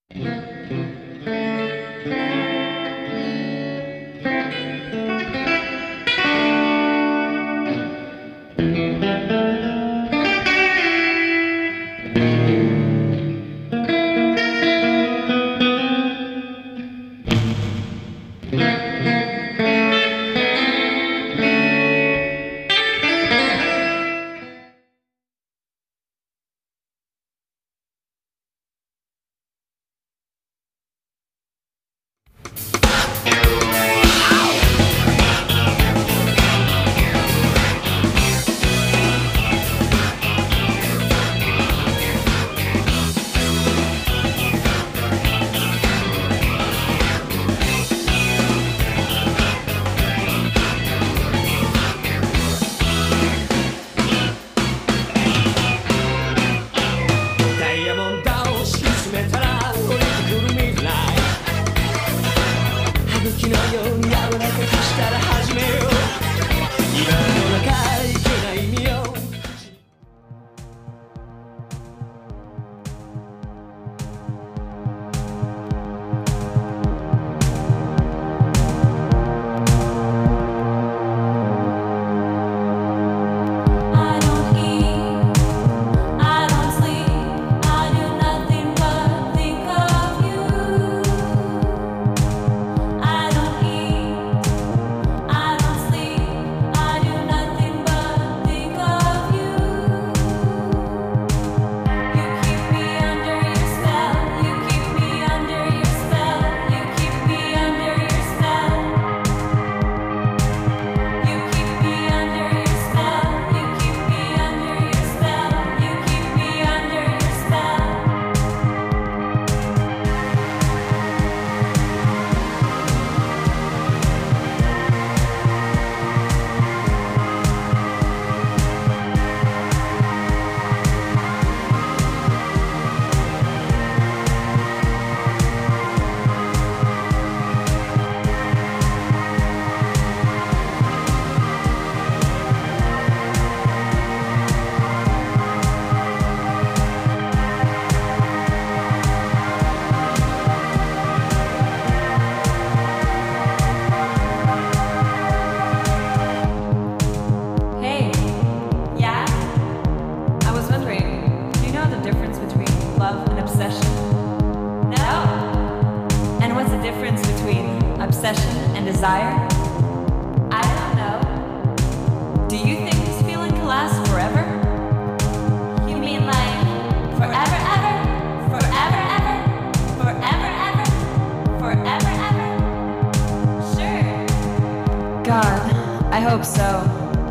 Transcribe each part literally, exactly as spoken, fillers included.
I hope so.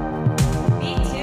Me too.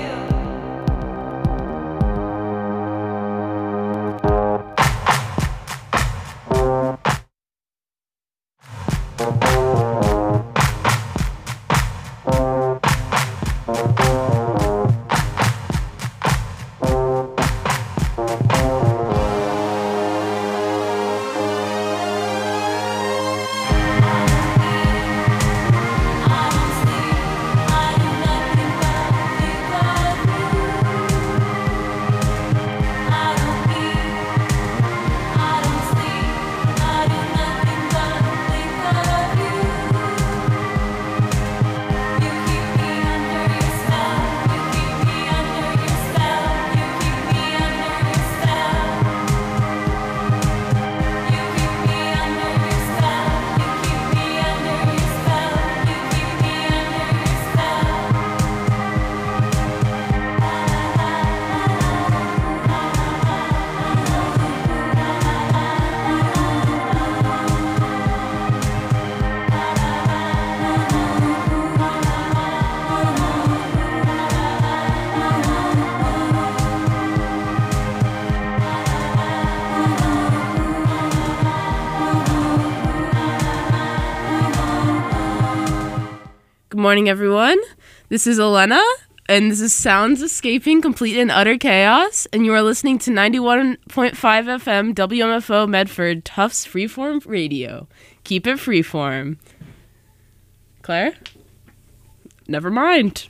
Good morning, everyone. This is Elena, and this is Sounds Escaping Complete and Utter Chaos, and you are listening to ninety-one point five F M W M F O Medford Tufts Freeform Radio. Keep it freeform. Claire? Never mind.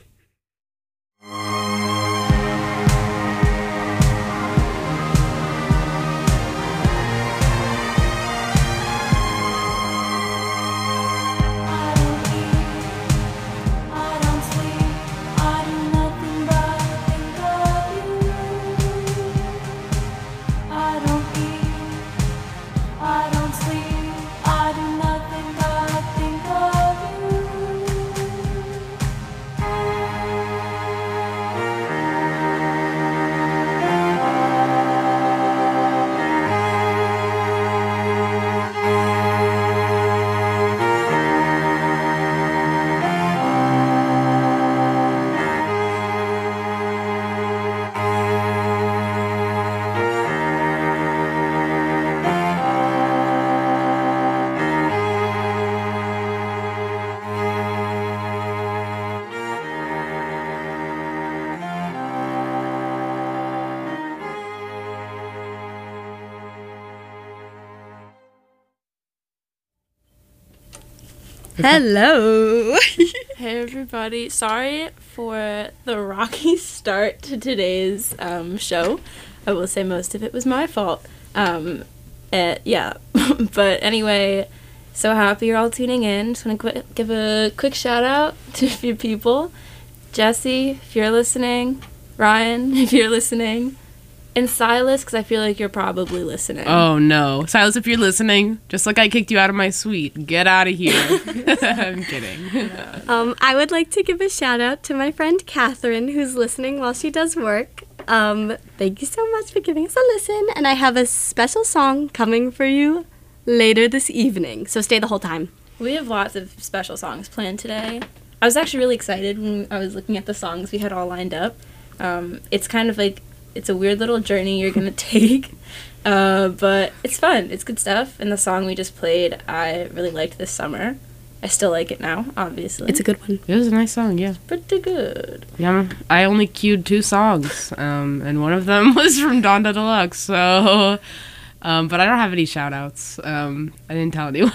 Hello. Hey everybody, sorry for the rocky start to today's um, show. I will say most of it was my fault. Um, uh, yeah, but anyway, so happy you're all tuning in. Just want to qu- give a quick shout out to a few people. Jesse, if you're listening. Ryan, if you're listening. And Silas, because I feel like you're probably listening. Oh, no. Silas, if you're listening, just like I kicked you out of my suite, get out of here. I'm kidding. Um, I would like to give a shout out to my friend Catherine, who's listening while she does work. Um, thank you so much for giving us a listen. And I have a special song coming for you later this evening. So stay the whole time. We have lots of special songs planned today. I was actually really excited when I was looking at the songs we had all lined up. Um, it's kind of like... It's a weird little journey you're going to take, uh, but it's fun. It's good stuff. And the song we just played, I really liked this summer. I still like it now, obviously. It's a good one. It was a nice song, yeah. Pretty good. Yeah, I only queued two songs, um, and one of them was from Donda Deluxe, so... Um, but I don't have any shout-outs. Um, I didn't tell anyone.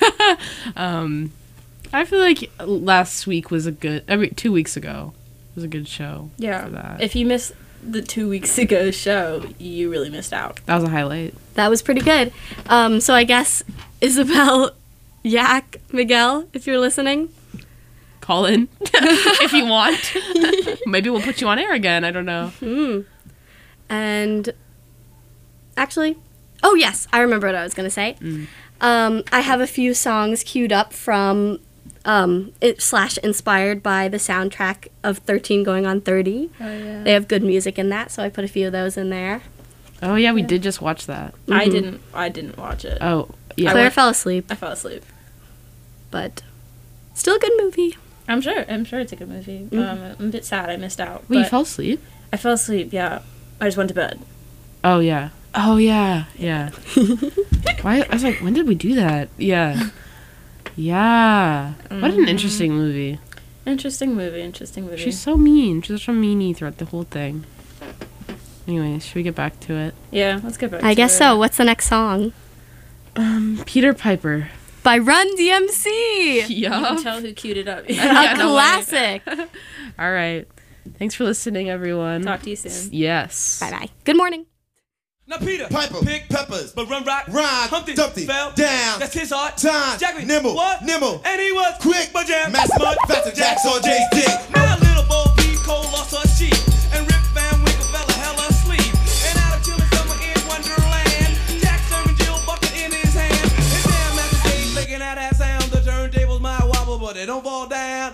um, I feel like last week was a good... I mean, two weeks ago was a good show Yeah. for that. If you missed the two weeks ago show, you really missed out. That was a highlight. That was pretty good. Um, so I guess Isabel, Yak, Miguel, if you're listening. Call in if you want. Maybe we'll put you on air again. I don't know. Hmm. And actually, oh yes, I remember what I was going to say. Mm. Um, I have a few songs queued up from um, it, slash inspired by the soundtrack of thirteen Going on thirty. Oh, yeah. They have good music in that, so I put a few of those in there. Oh yeah, we did just watch that. I Mhm. didn't I didn't watch it. Oh yeah. Claire fell asleep, I fell asleep. but still a good movie. I'm sure. I'm sure it's a good movie. Mhm. Um, I'm a bit sad I missed out. Wait, you but fell asleep? I fell asleep, yeah. I just went to bed. Oh yeah. Oh yeah. Yeah. Why? I was like, when did we do that? Yeah. Yeah. What an Mhm. interesting movie. Interesting movie, interesting movie. She's so mean. She's such a meanie throughout the whole thing. Anyway, should we get back to it? Yeah, let's get back I to guess it. so. What's the next song? Um, Peter Piper. By Run D M C. You can tell who queued it up. A Yeah, no way. classic. All right. Thanks for listening, everyone. Talk to you soon. Yes. Bye bye. Good morning. Now Peter, Piper, pick peppers, but run rock, rhyme, Humpty, Dumpty, fell down, That's his art. time, Jackie, nimble, what? nimble, And he was quick, but jam, master, mud, faster, Jack's on Jay's dick. Now little Bo Peep Cole lost her sheep, and Rip Van Winkle fell a hell asleep. And out of chilling summer in Wonderland, Jack serving Jill bucket in his hand. And damn, Master Jay's making out that sound. The turntables might wobble, but they don't fall down.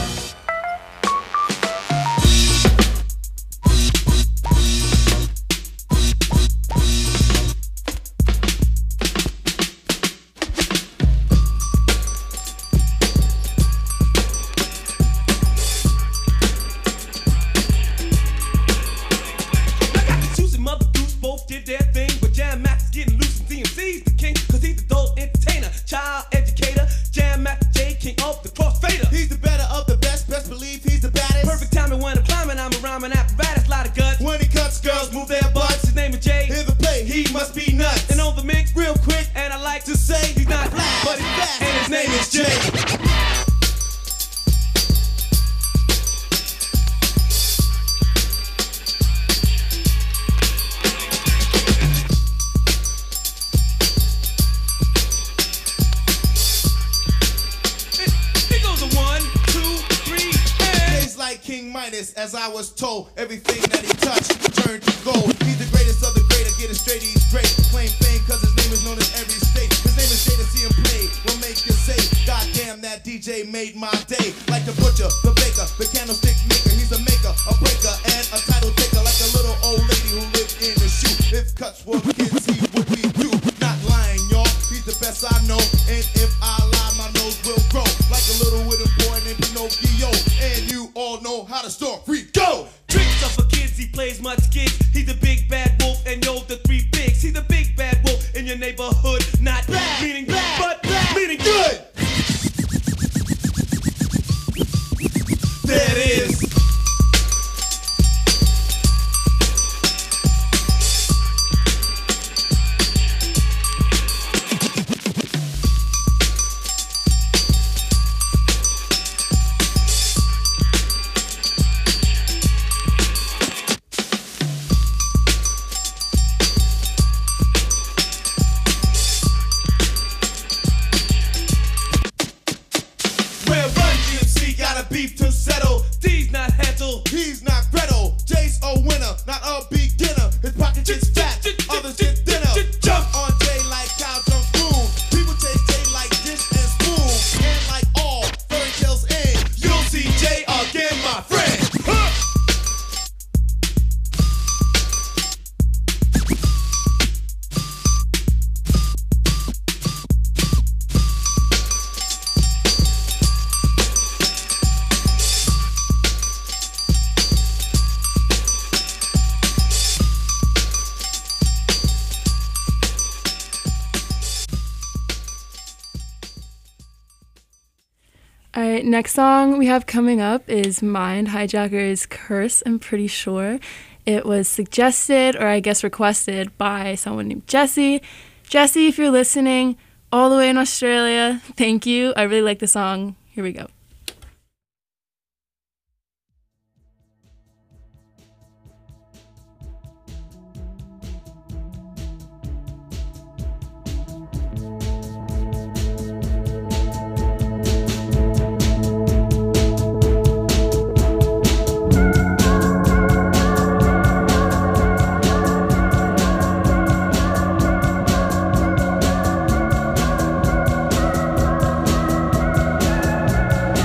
I got the juicy mother goose, both did their thing. But Jam Max is getting loose and D M C's the king. Cause he's the adult entertainer, child educator. Jam Max J, king of the crossfader. He's the better of the best, best believe he's the baddest. Perfect timing when I'm climbing, I'm a rhyming apparatus, lot of guts. When he cuts, girls move their butts. His name is Jay, Hear the play, he must be nuts. and on the mix, real quick, and I like to say he's not black, but he's fast, and his name is Jay. It goes a one, two, three, and Jay's like King Midas, as I was told. Everything that he touched turned to gold. He's the greatest of the great, I get it straight, he's great. Claim fame cause his name is known in every state. His name is Jay, to see him play will make you say, God damn, that D J made my day. Like the butcher, the baker, the candlestick maker. He's a maker, a breaker, and a title taker. Like a little old lady who lived in a shoe. If cuts were kids, he would be you. Not lying, y'all, he's the best I know. And if I lie, my nose will grow. Like a little wooden boy named Pinocchio. And you all know how to store free. Go! tricks up for kids, he plays much gigs. He's the big bad wolf, and yo, the three bigs. He's the big bad wolf in your neighborhood, not bad, meaning bad, but bad, meaning good. There it is. All right, next song we have coming up is Mind Hijacker's Curse, I'm pretty sure. It was suggested, or I guess requested, by someone named Jesse. Jesse, if you're listening, all the way in Australia, thank you. I really like the song. Here we go. Thank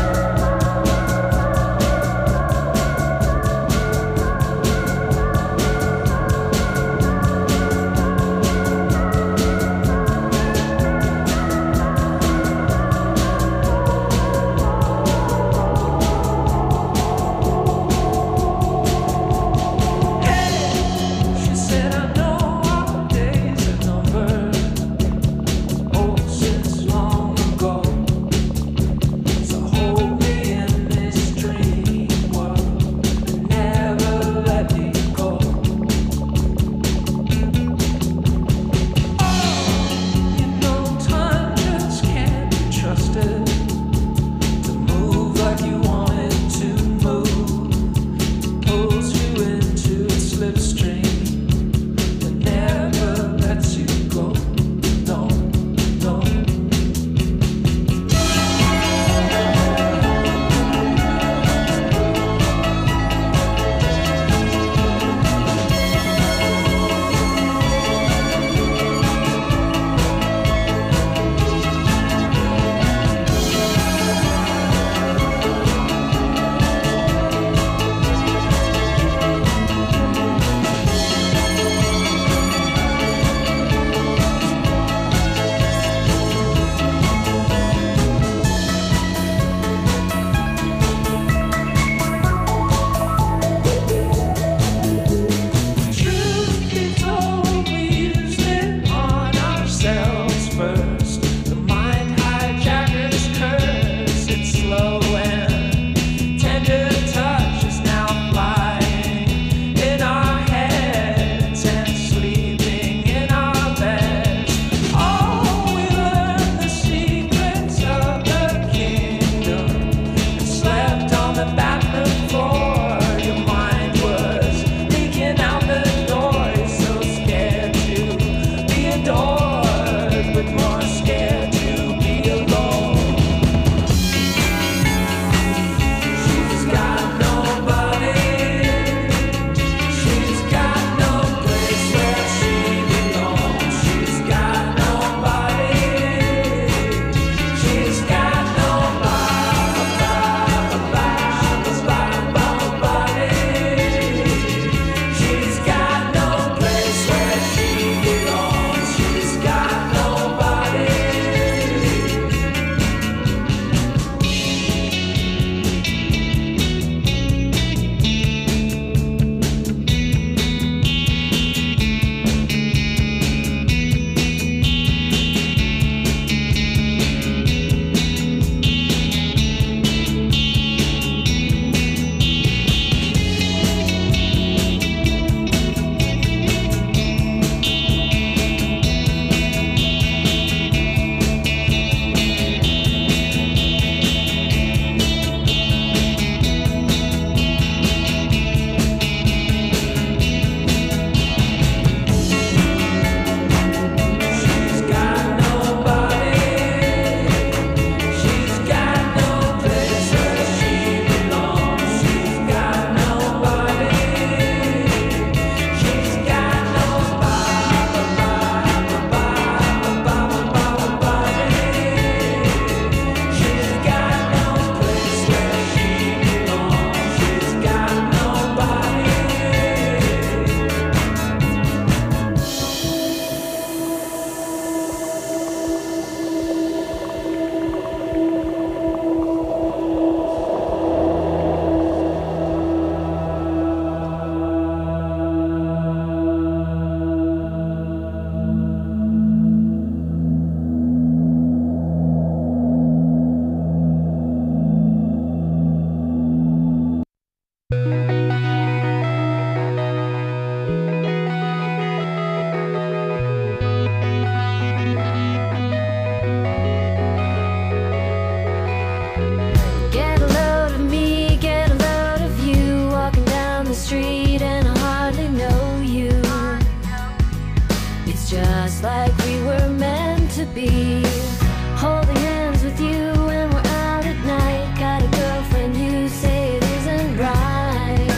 just like we were meant to be. Holding hands with you when we're out at night. Got a girlfriend you say it isn't right,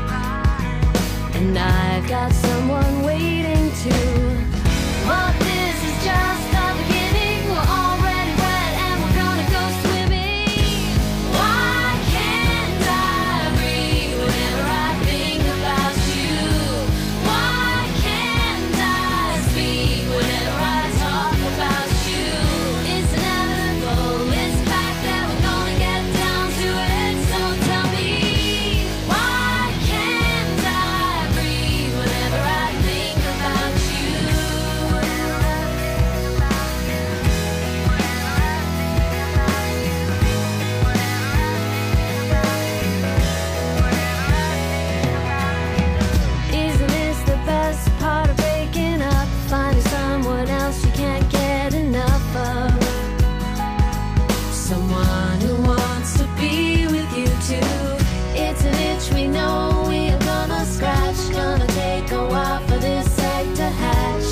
and I've got someone waiting too. But this is just the beginning. We're already wet and we're gonna go swimming. Why can't I breathe whenever I think about you? Why can't I speak whenever I talk about you? It's inevitable, it's a fact that we're gonna get down to it. So tell me, why can't I breathe whenever I think about you? Isn't this the best part of breaking up? Finding someone else you can't get enough of. Someone who wants to be with you too. It's an itch we know we are gonna scratch. Gonna take a while for this egg to hatch.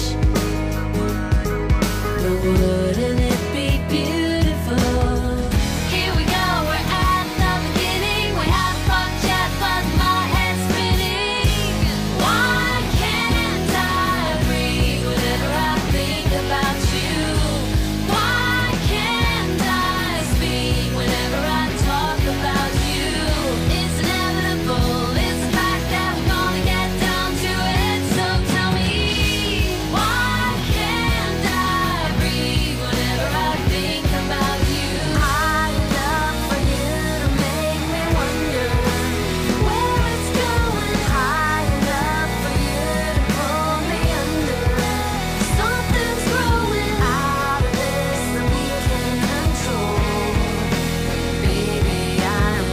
But wouldn't it be beautiful? Here we go, we're at the beginning. We haven't fucked yet, but my head's spinning. Why can't I breathe whenever I think about you? Why can't I speak whenever I talk about you? It's inevitable, it's a fact that we're gonna get down to it. So tell me, why can't I breathe whenever I think about you? High enough for you to make me wonder where it's going. High enough for you to pull me under. Something's growing out of this that we can't control. Baby, I'm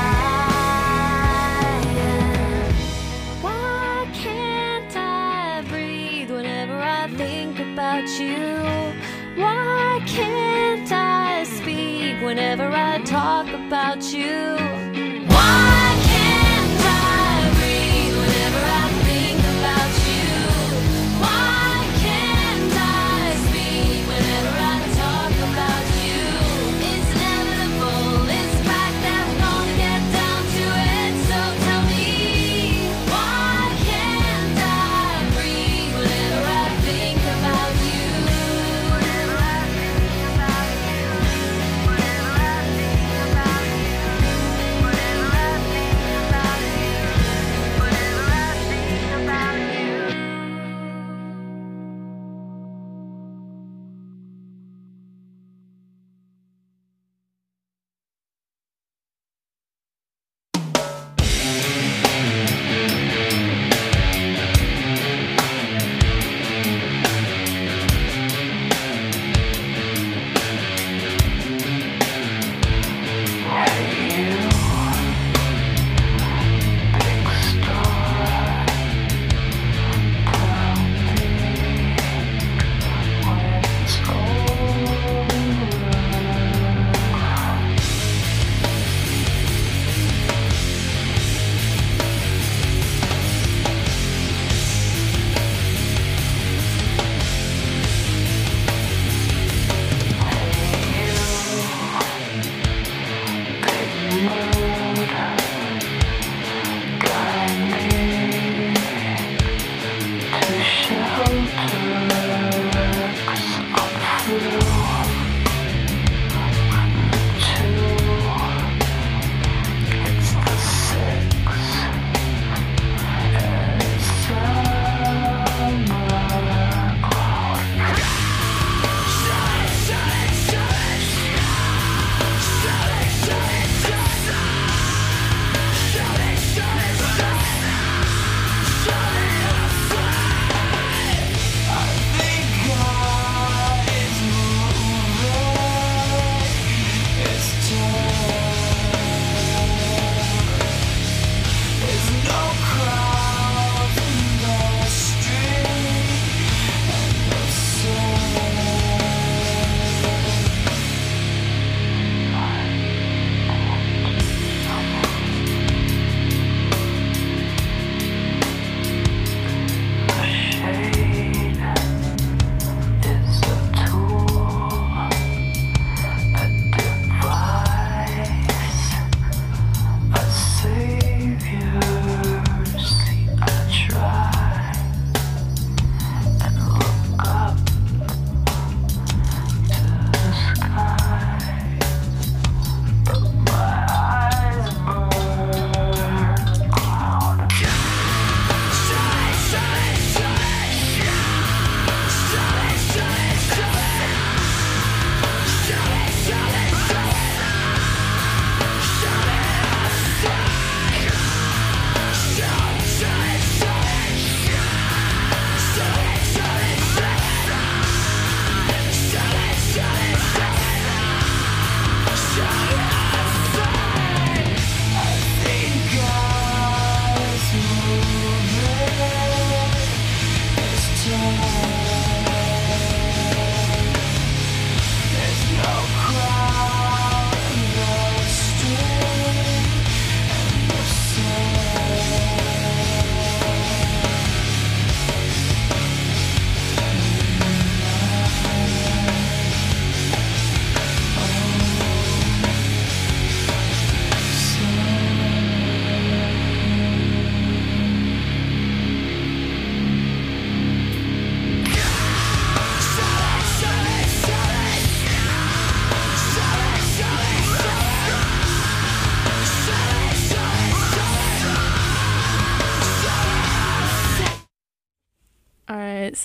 dying. Why can't I breathe whenever I think about you? Why can't I speak whenever I talk about you? Why can't I breathe whenever I think about you? Why can't I speak whenever I talk about you? It's inevitable, it's a fact that we're gonna get down to it. So tell me, why can't I breathe whenever I think about you? Whenever I think about you, whenever I think about you.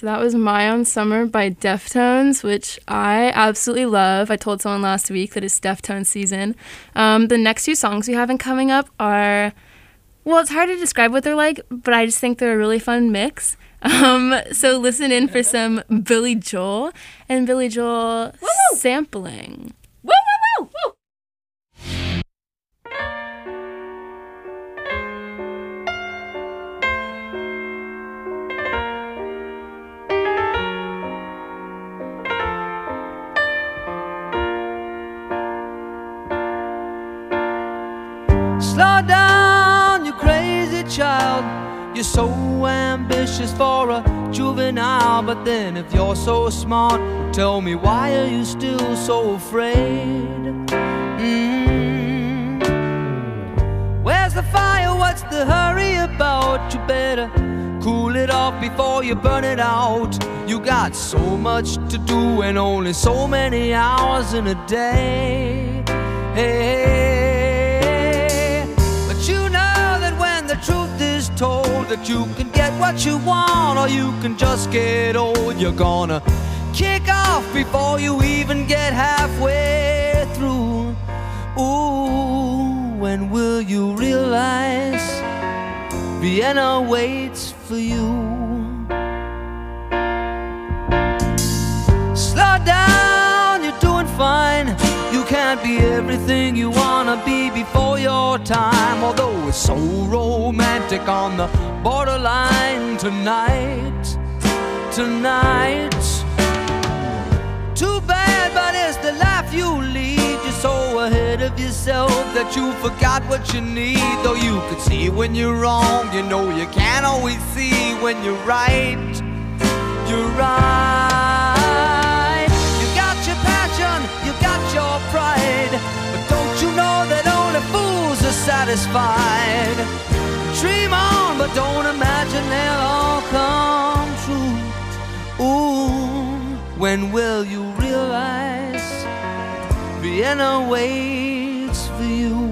So that was My Own Summer by Deftones, which I absolutely love. I told someone last week that it's Deftones season. Um, the next two songs we have in coming up are, well, it's hard to describe what they're like, but I just think they're a really fun mix. Um, so listen in for some Billy Joel and Billy Joel Woo-woo! Sampling. Woo, woo, woo, woo. Slow down, you crazy child. You're so ambitious for a juvenile. But then if you're so smart, tell me, why are you still so afraid? Mm-hmm. Where's the fire? What's the hurry about? You better cool it off before you burn it out. You got so much to do and only so many hours in a day. Hey, but you know that when the truth is told, that you can get what you want or you can just get old. You're gonna kick off before you even get halfway through. Ooh, when will you realize Vienna waits for you? Slow down, you're doing fine. You can't be everything you wanna be before your time. Although it's so romantic on the borderline tonight, tonight. Too bad, but it's the life you lead. You're so ahead of yourself that you forgot what you need. Though you could see when you're wrong, you know you can't always see when you're right. You're right. You got your passion, you got your pride, but don't you know that only fools are satisfied? Dream on, but don't imagine they'll all come true. Ooh, when will you realize Vienna waits for you?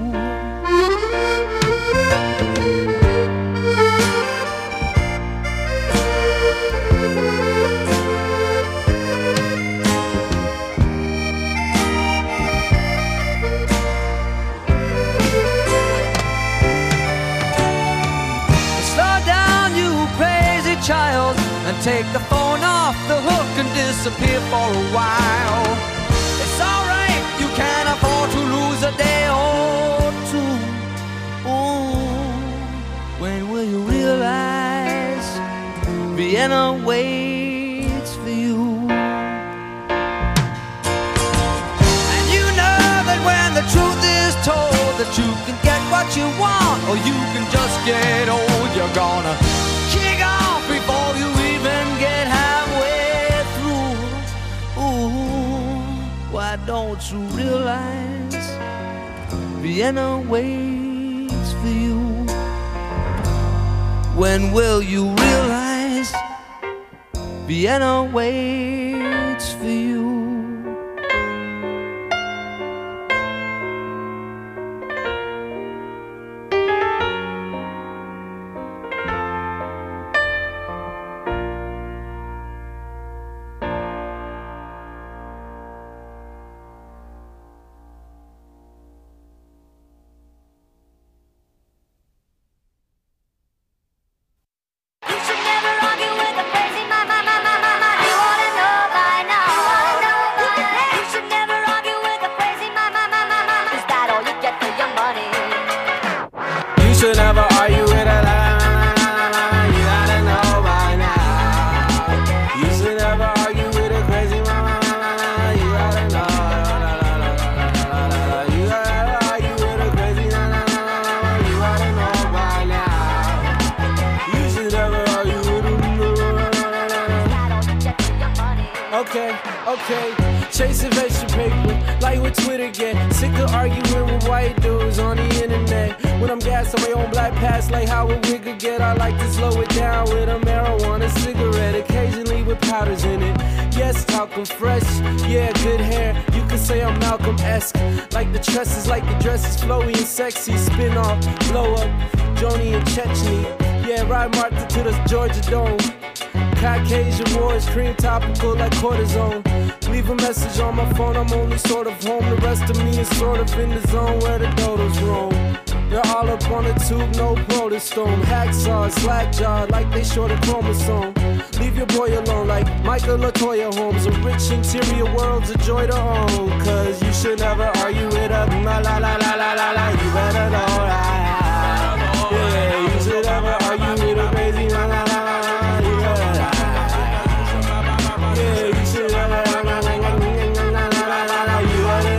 Child, and take the phone off the hook and disappear for a while. It's alright, you can't afford to lose a day or two. Ooh, when will you realize Vienna waits for you? And you know that when the truth is told, that you can get what you want or you can just get old. You're gonna kick off before you even get halfway through. Ooh, why don't you realize Vienna waits for you? When will you realize Vienna waits for you? Okay, okay, chasing extra paper, like with Twitter get sick of arguing with white dudes on the internet. When I'm gas on my own black pass, like how a wigger get, I like to slow it down with a marijuana cigarette, occasionally with powders in it. Yes, talcum fresh, yeah, good hair. You could say I'm Malcolm-esque, like the tresses, like the dresses, flowy and sexy. Spin off, blow up, Joni and Chechny. Yeah, ride Martha to the Georgia Dome. Caucasian wars, cream topical like cortisone. Leave a message on my phone, I'm only sort of home. The rest of me is sort of in the zone where the dodos roam. They're all up on the tube, no protostone. Hacksaw, slack jaw, like they short a chromosome. Leave your boy alone, like Michael LaToya Holmes. A rich interior world's a joy to own. Cause you should never argue with a la la la la la la la. You better know that. Yeah, you should never argue with a crazy la la la la la. You better know. Yeah, you should never la la la la la la la la. You better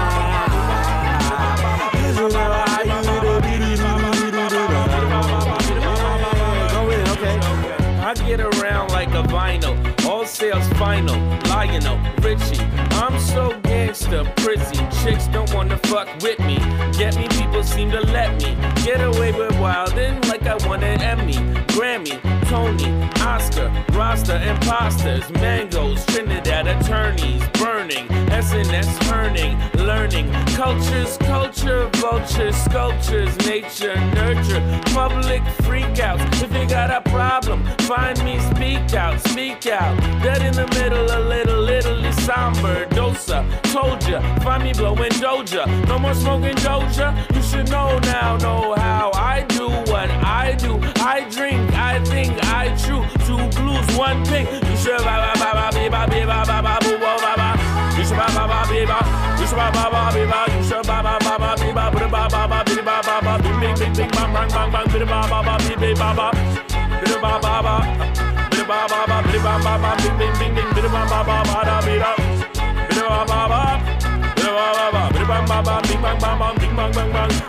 know. You should never argue with a dee dee dee dee dee dee. Go in, okay. I get around like a vinyl, all sales final, Lionel, Richie. I'm so gangsta, prissy, chicks don't wanna fuck with me. Get me, people seem to let me get away with wildin' like I won an Emmy, Grammy, Tony, Oscar, Rasta, imposters, mangoes, Trinidad attorneys, burning, S N S turning, learning, cultures, culture, vultures, sculptures, nature, nurture, public freakouts. If you got a problem, find me, speak out, speak out. Dead in the middle, a little, little somber, dosa. Told ya, find me blowing Doja. No more smoking Doja. You should know now, know how I do what I do. I drink, I think, I chew. Two blues, one pink. You should ba ba ba ba ba ba ba ba ba ba ba ba. You should ba ba ba ba ba. You should ba ba ba ba. You should ba ba ba ba ba ba ba ba ba ba ba ba. Bing bing bing bing bang bang bang bang. Ba ba ba ba ba ba. Ba ba ba. Ba ba ba ba ba ba ba. Bing bing bing bing. Ba ba ba ba da ba da. Ba ba ba. Ba ba ba. Ba ba ba. Bing bang bang bang. Bing bang bang bang.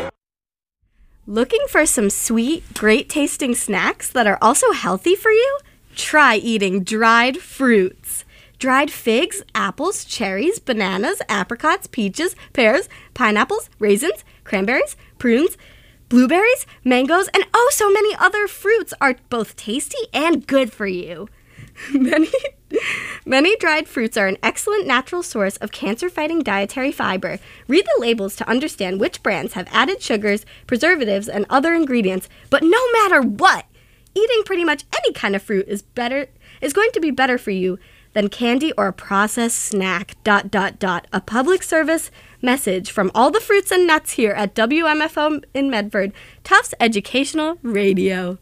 Looking for some sweet, great tasting snacks that are also healthy for you? Try eating dried fruits. Dried figs, apples, cherries, bananas, apricots, peaches, pears, pineapples, raisins, cranberries, prunes, blueberries, mangoes, and oh so many other fruits are both tasty and good for you. Many, many dried fruits are an excellent natural source of cancer-fighting dietary fiber. Read the labels to understand which brands have added sugars, preservatives, and other ingredients. But no matter what, eating pretty much any kind of fruit is better is going to be better for you than candy or a processed snack. Dot dot dot. A public service message from all the fruits and nuts here at W M F O in Medford, Tufts Educational Radio.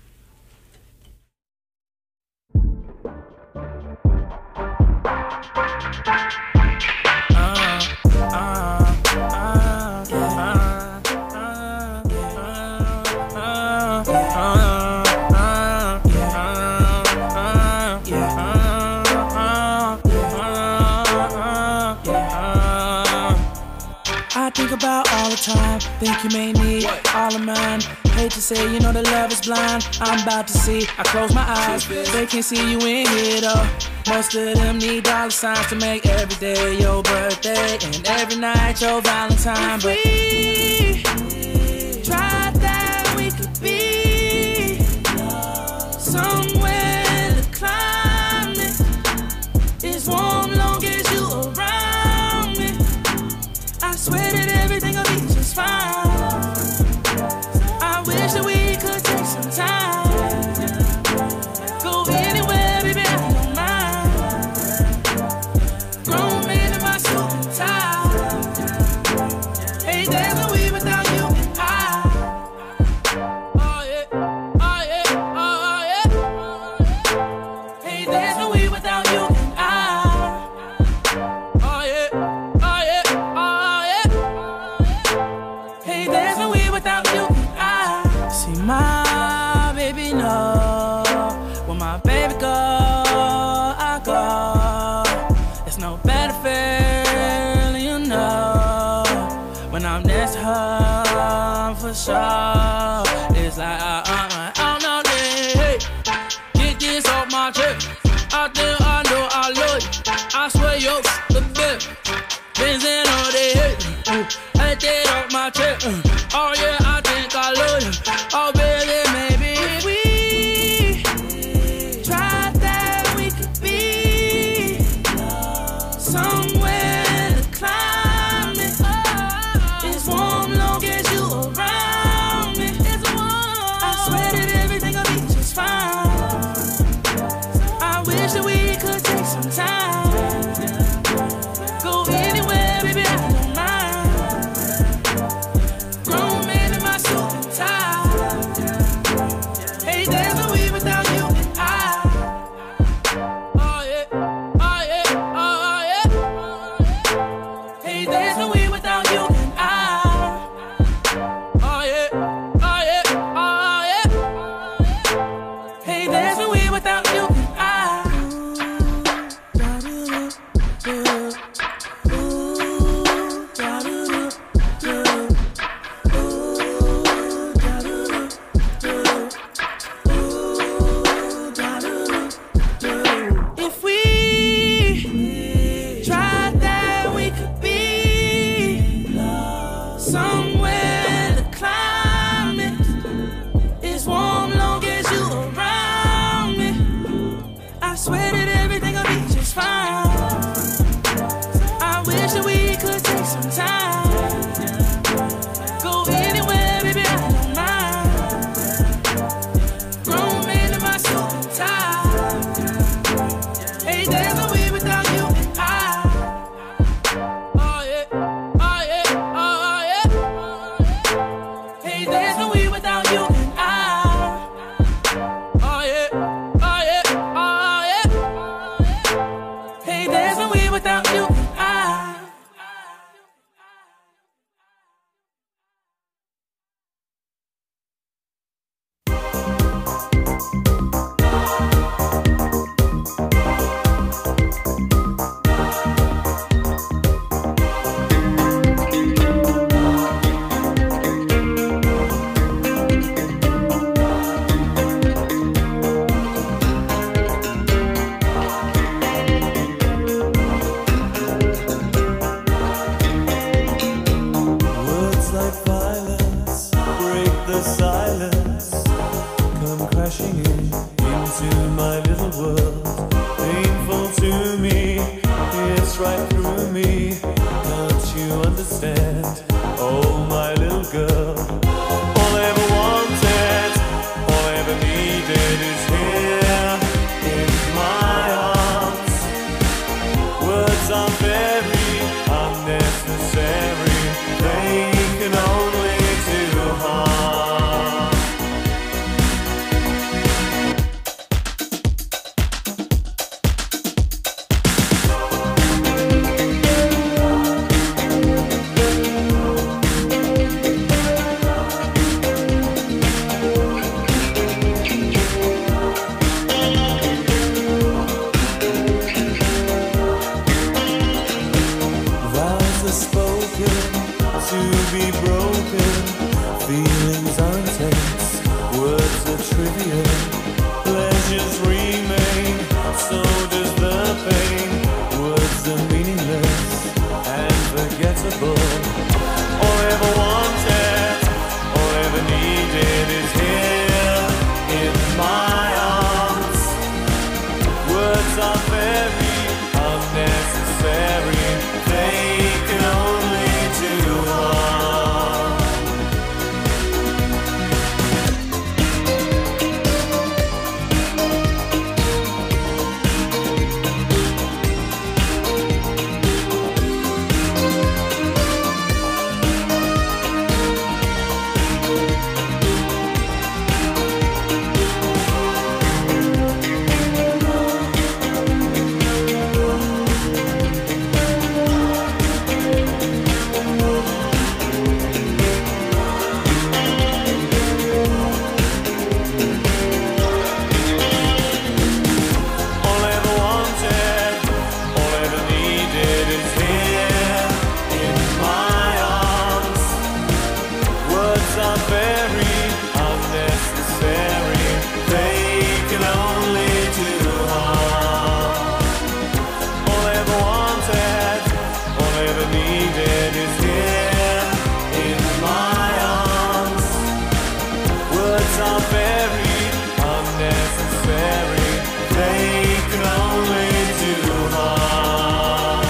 I think about all the time, think you may need all of mine. Hate to say, you know the love is blind. I'm about to see, I close my eyes, they can't see you in here though. Most of them need dollar signs to make every day your birthday and every night your Valentine. But we tried that, we could be somewhere the climate is warm long as you around me. I swear that everything will be just fine. I wish that we could take some time. Go anywhere, baby, I don't mind. Grown man in my suit and tie. Hey, there's no way without you and I. Oh yeah, oh yeah, oh yeah. Hey, there's no way without you and I. Oh yeah, oh yeah, oh yeah. Hey, there's no way without you and I. See my baby know when my baby go, I go. It's no better feeling, you know, when I'm next to her for sure. It's like I, I, I don't know, hey, get this off my chest. I think I know I love you. I swear you're the best. Benzin all day, hey, I get off my chest. Oh yeah, I think I love you. Oh baby, maybe if we tried that, we could be somewhere the climate is warm long as you around me. I swear that without you. I Words like violence break the silence, come crashing in into my little world. Painful to me, it's right through me. Don't you understand? Oh, my little girl. All I ever wanted, all I ever needed is here in my arms. Words are very unnecessary. They can only do harm. Vows are spoken to be broken. Feelings are intense, words are trivial. Pleasures remain, so does the pain. Words are meaningless and forgettable. All I ever wanted, all I ever needed is here in my arms. Words are very unnecessary. They can only do harm. All I ever wanted, all I ever needed is here in my arms. Words are very unnecessary. They can only do harm. All I ever wanted, all I ever needed is here in my arms. Words are very unnecessary. They can only do harm.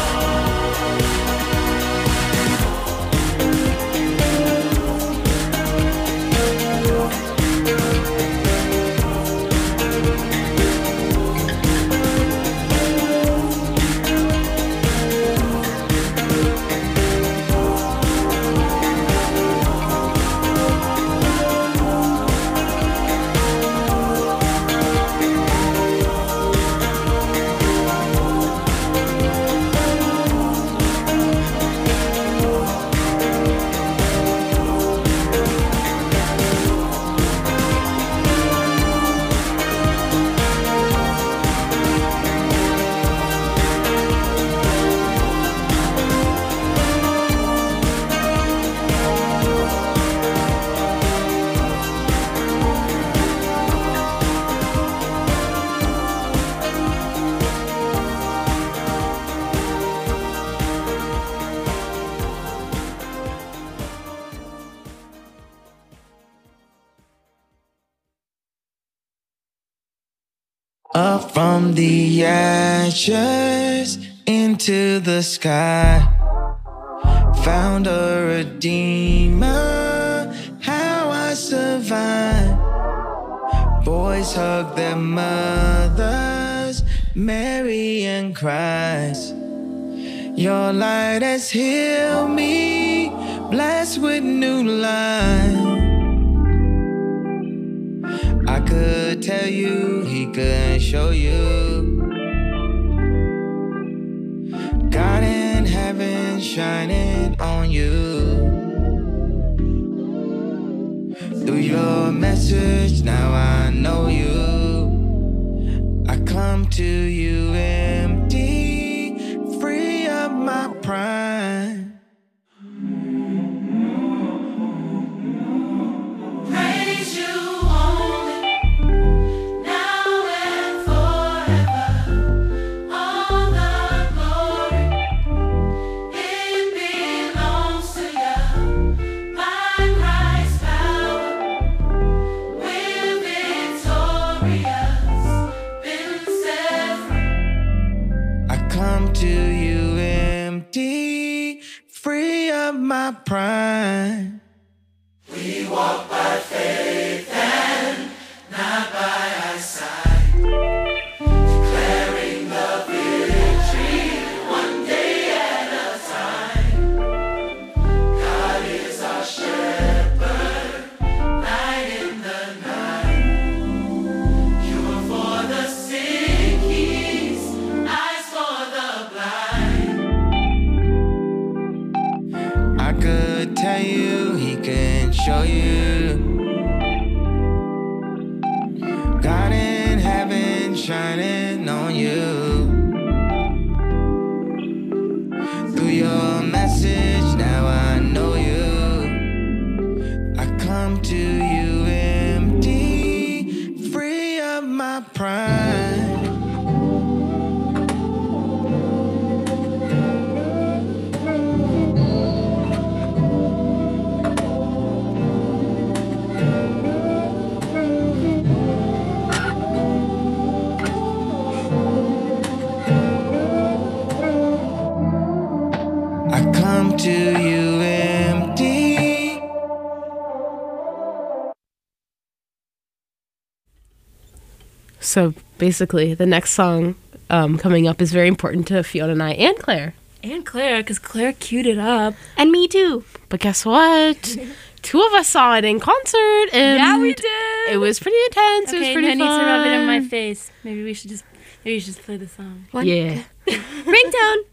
Up from the ashes into the sky, found a redeemer. How I survived. Boys hug their mothers, Mary and Christ. Your light has healed me, blessed with new life. I could tell you, he could show you. shining on you. Through your message, now I know you. I come to you empty, free of my pride. Praise you only, now and forever. All the glory, it belongs to you. By Christ's power, we're victorious, been set free. I come to you empty, free of my pride. We walk by faith and not by our sight, declaring the victory one day at a time. God is our shepherd, light in the night, cure for the sick, He's eyes for the blind. I could tell you, he can show you. God in heaven shining on you. Through your message, now I know you. I come to you empty, free of my pride. I come to you empty. So basically, the next song um, coming up is very important to Fiona and I and Claire. And Claire, because Claire queued it up. And me too. But guess what? Two of us saw it in concert, and Yeah, we did. It was pretty intense. it was Okay, pretty I need fun. to rub it in my face. Maybe we should just, maybe you should just play the song. One, Yeah. Ringtone.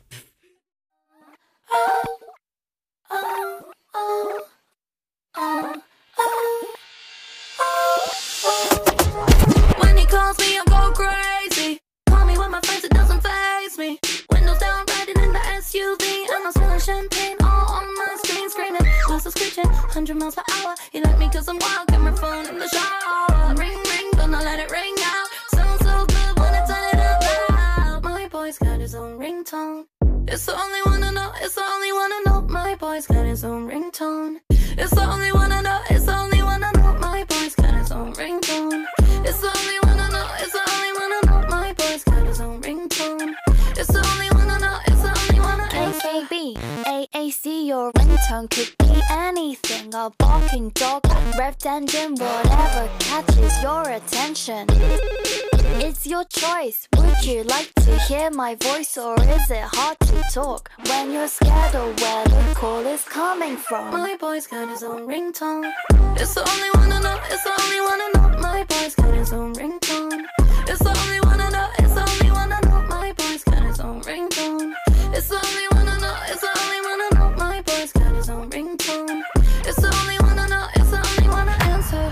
When he calls me, I go crazy. Call me with my friends, it doesn't faze me. Windows down, riding in the S U V, and I'm smelling champagne all on my screen, screaming. Whistle screeching, one hundred miles per hour. He like me cause I'm wild, got my phone in the shower. Ring, ring, gonna let it ring out. Sounds so good when I turn it up loud. My boy's got his own ringtone. It's the only one I know, it's the only one I know. My boy's got his own ringtone. It's the only one I know, it's the only one I know. My boy's got his own ringtone. It's the only one I know, it's the only one I know. My boy's got his own ringtone. It's the only one I know, it's the only one I know. A K B, A A C, your ringtone could be anything. A barking dog, revved engine, whatever catches your attention. It's your choice. Would you like to hear my voice, or is it hard to talk when you're scared of where the call is coming from? My boy's got his own ringtone. It's the only one I know, it's the only one I know. My boy's got his own ringtone. It's the only one I know, it's the only one I know. My boy's got his own ringtone. It's the only one I know, it's the only one I know. My boy's got his own ringtone. It's the only one I know, it's the only one I answer.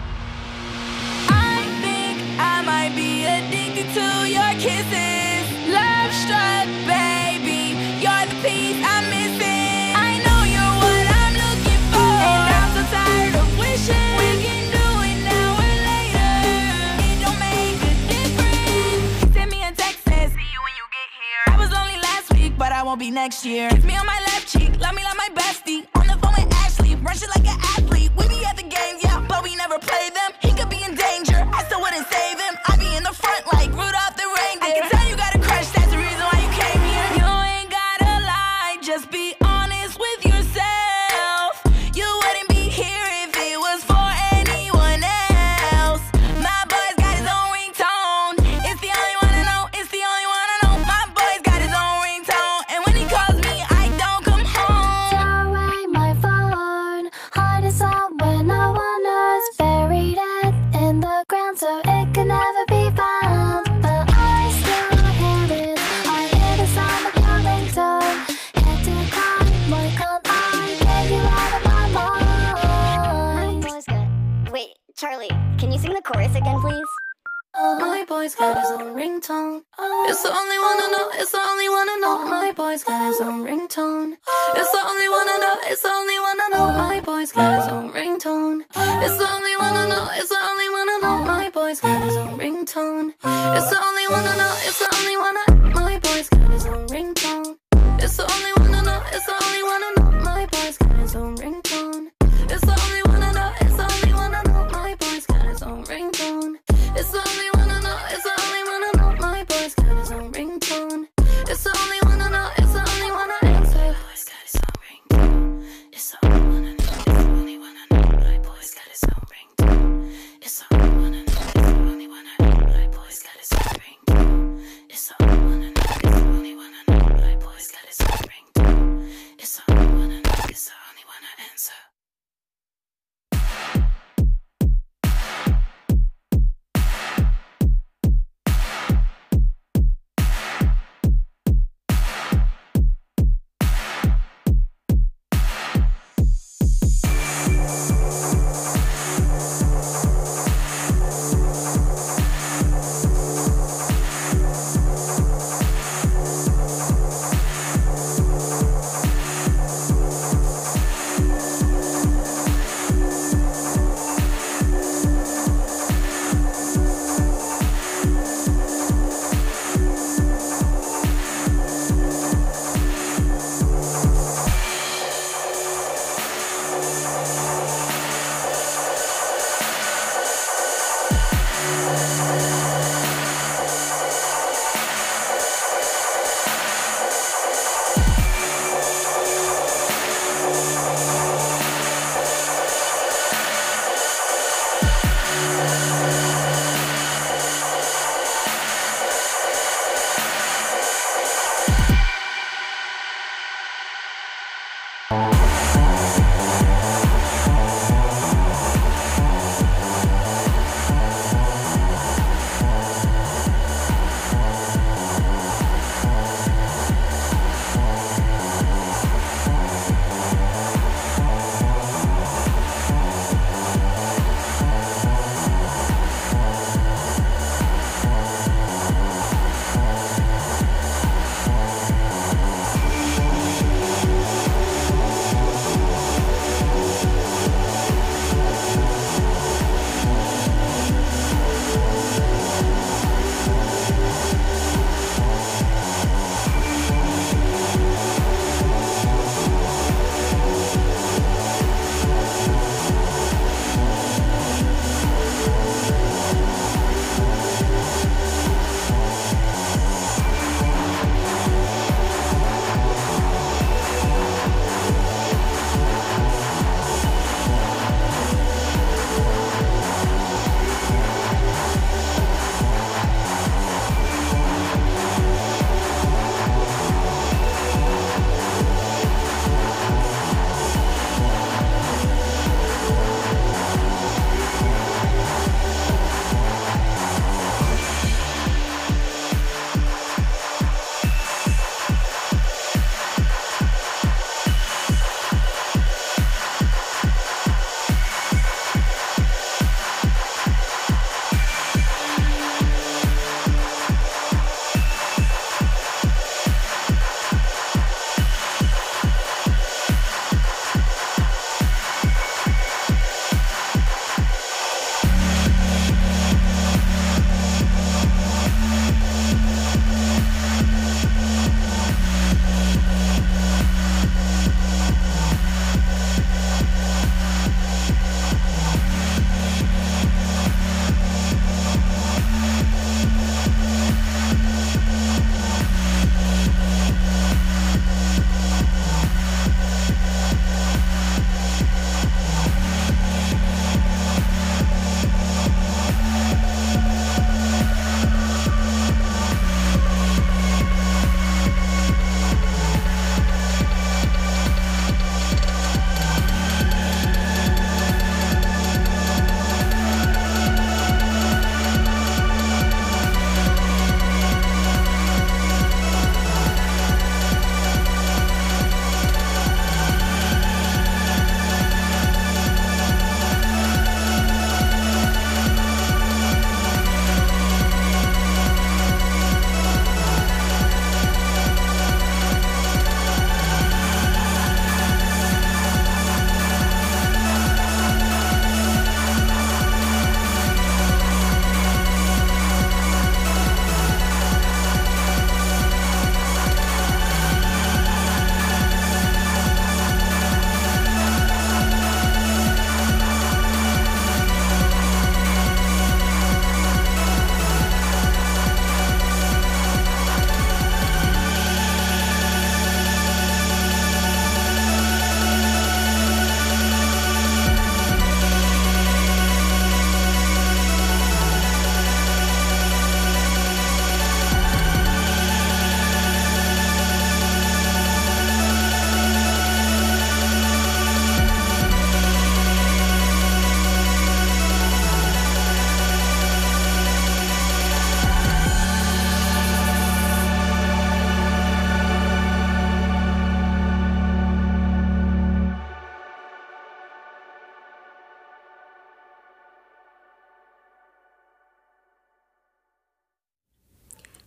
I think I might be addicted to your kisses. Love struck, baby. You're the piece I'm missing. I know you're what I'm looking for, and I'm so tired of wishing we can do it now or later. It don't make a difference. Send me a text and see you when you get here. I was only last week, but I won't be next year. Kiss me on my left cheek, love me like my bestie. On the phone with Ashley, run shit like an athlete. We be at the games, yeah, but we never play them. He could be in danger, I still wouldn't save him. I be in the front like Rudolph the reindeer. I can tell you got a crush, that's the reason why you came here. You ain't gotta lie, just be honest with yourself. You wouldn't be here if it was for anyone else. My boy's got his own ringtone. It's the only one I know, it's the only one I know. My boy's got his own ringtone, and when he calls me, I don't come home. Throw away my phone, heart is boy's got his own ringtone. It's the only one I know, it's the only one I know. My boy's got his own ringtone. It's the only one I know, it's the only one I know. My boy's got his own ringtone. It's the only one I know, it's the only one I know. My boy's got his own ringtone. It's the only one I know, it's the only one I know. My boy's got his own ringtone. It's the only one I know, it's the only one I know. My boy's got his own ringtone. It's the only one I know, it's the only one I know. My boy's got his own ringtone. It's the only one I know, it's the only one I know. My boy's got his own ringtone. It's the only one I know, it's the only one I answer. My boy's got his own ringtone. It's the only one I know, it's the only one I know. My boy's got his own ringtone. It's the only one I know, it's the only one I know. My boy's got his own ringtone. It's the only one I know, it's the only one I know. My boy's got his own ringtone. It's the only one I know, it's the only one I answer.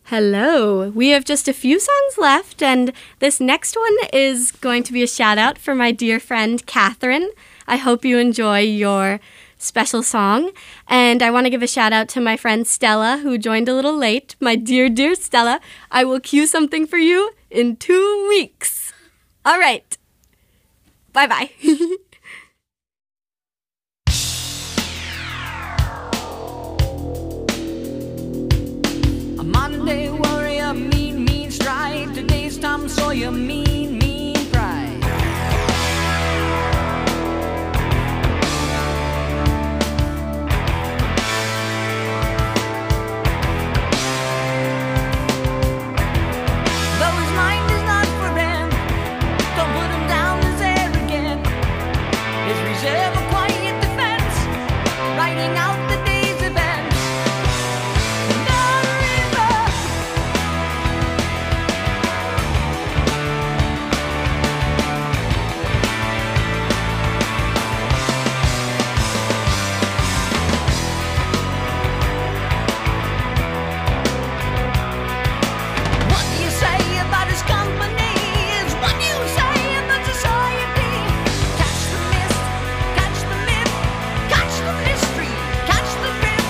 Hello. We have just a few songs left, and this next one is going to be a shout out for my dear friend Catherine. I hope you enjoy your special song. And I want to give a shout out to my friend Stella, who joined a little late. My dear, dear Stella, I will cue something for you in two weeks. All right. Bye-bye. A Monday warrior, mean, mean stride. Today's Tom Sawyer, mean, mean pride. Though his mind is not for rent, don't put him down as arrogant. His reserve a quiet defense, writing out the day's events. What do you say about his company is what you say about society. Catch the mist, catch the myth, catch the mystery, catch the drift.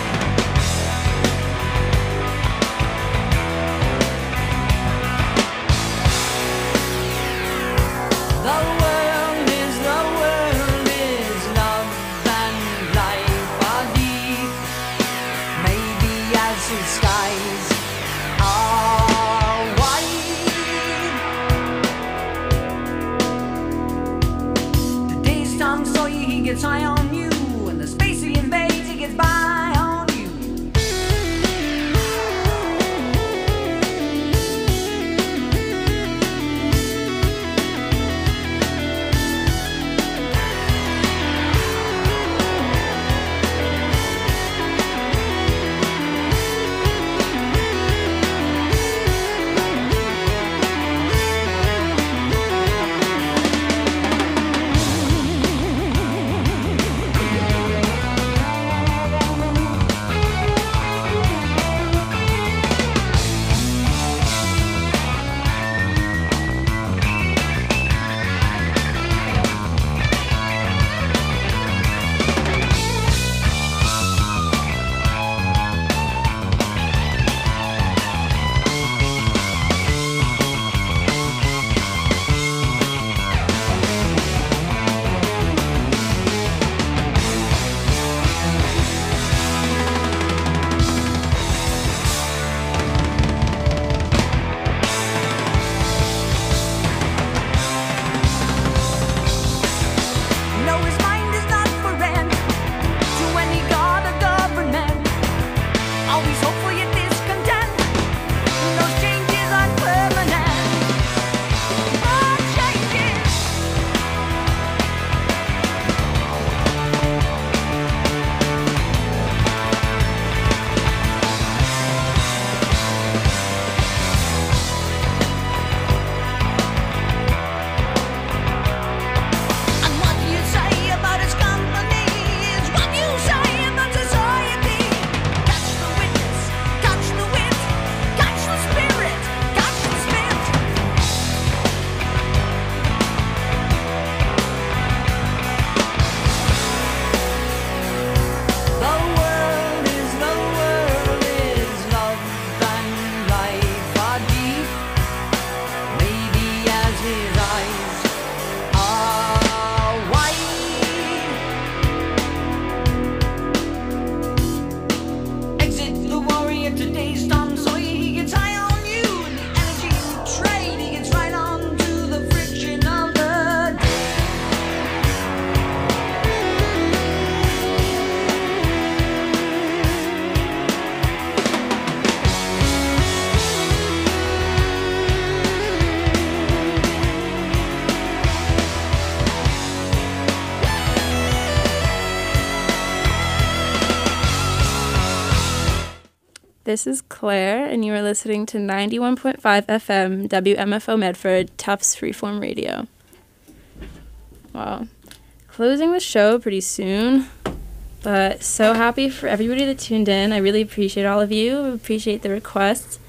The world is, the world is love and life are deep. Maybe as his skies are wide. The day's Tom Sawyer, he gets high on you, and the space he invades, he gets by on you. No, his mind is not for rent to any god or government. Always hopeful yet discontent. Those changes aren't permanent. Oh, changes. And what do you say about his company is what you say about society. Catch the witness, catch the wit, catch the spirit, catch the spit. The world is, the world is love and life are deep. Maybe as his eyes are wide. Exit the warrior, today's Tom Sawyer, he gets high on you, and the energy you trade, he gets right on to the friction of the day. This is Claire, and you are listening to ninety-one point five F M W M F O Medford, Tufts Freeform Radio. Wow. Closing the show pretty soon, but so happy for everybody that tuned in. I really appreciate all of you. Appreciate the requests.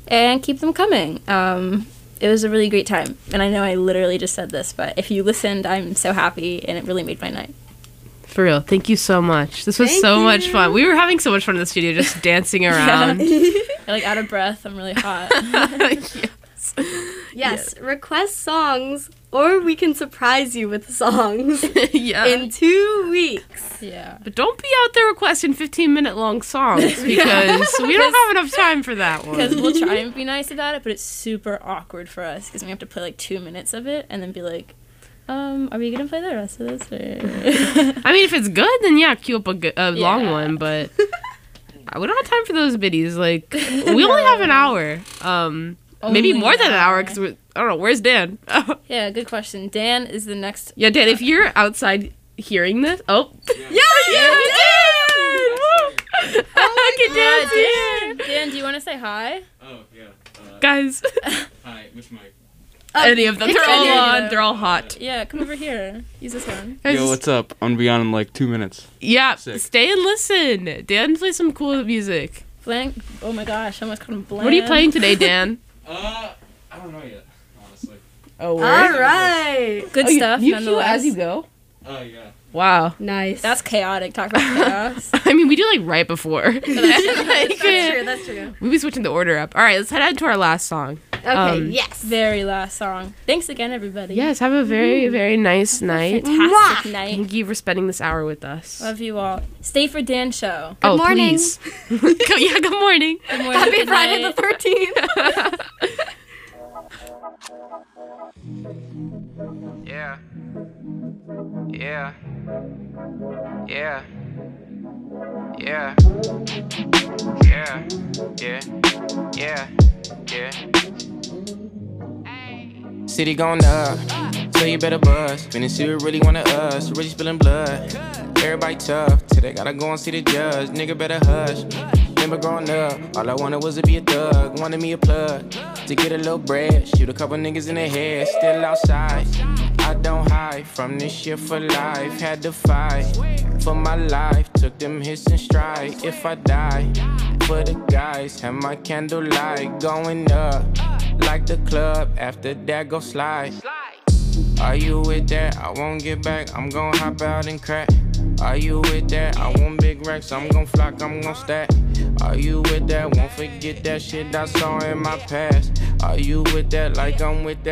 and keep them coming. Um, it was a really great time. And I know I literally just said this, but if you listened, I'm so happy, and it really made my night. For real, thank you so much. This was Thank so you. much fun. We were having so much fun in the studio, just dancing around. You're like out of breath. I'm really hot. Yes. Yes, request songs, or we can surprise you with songs Yeah. in two weeks. Yeah. But don't be out there requesting fifteen minute long songs because we don't have enough time for that one. Because we'll try and be nice about it, but it's super awkward for us because we have to play like two minutes of it and then be like, um, are we going to play the rest of this? Or? I mean, if it's good, then yeah, cue up a, good, a long Yeah. one, but we don't have time for those biddies. Like, we only have an hour. Um, maybe Only more than an an hour hour. because we're, I don't know, where's Dan? Yeah, good question. Dan is the next. Yeah, Dan, if you're outside hearing this, oh. Yeah, Yeah, yeah, Dan! Oh Get Yeah, Dan, Dan. Dan, do you want to say hi? Oh, yeah. Uh, Guys, hi, which mic? any of them. They're all any of on. them. They're all hot. Yeah, come over here. Use this one. Guys, Yo, what's up? I'm gonna be on in like two minutes. yeah, Sick. stay and listen. Dan plays some cool music. Blank. Oh my gosh, I almost called him Blank. What are you playing today, Dan? Uh, I don't know yet, honestly. Oh, All right. Good Oh, you- stuff. You, cue nonetheless. as you go. Oh, yeah. Wow. Nice. That's chaotic. Talk about chaos. I mean, we do like right before. Like, That's true. That's true. we'll be switching the order up. All right, let's head on to our last song. Okay. Um, yes. Very last song. Thanks again, everybody. Yes, have a very, very nice night. Fantastic night. Thank you for spending this hour with us. Love you all. Stay for Dan show. oh, morning. please. Go- yeah, good morning. Good morning. Happy good Friday night. the thirteenth. Yeah. Yeah. Yeah. Yeah. Yeah. Yeah. Yeah. Yeah. City going up, so you better buzz. Finna see who really wanna us, really spilling blood. Everybody tough, till they gotta go and see the judge. Nigga better hush. Remember growing up, all I wanted was to be a thug. Wanted me a plug, to get a little bread. Shoot a couple niggas in the head, still outside. I don't hide from this shit for life. Had to fight for my life. Took them hits in stride. If I die, for the guys, have my candlelight going up like the club. After that, go slide. Are you with that? I won't get back. I'm gon' hop out and crack. Are you with that? I want big racks. I'm gon' flock. I'm gon' stack. Are you with that? Won't forget that shit I saw in my past. Are you with that? Like I'm with that.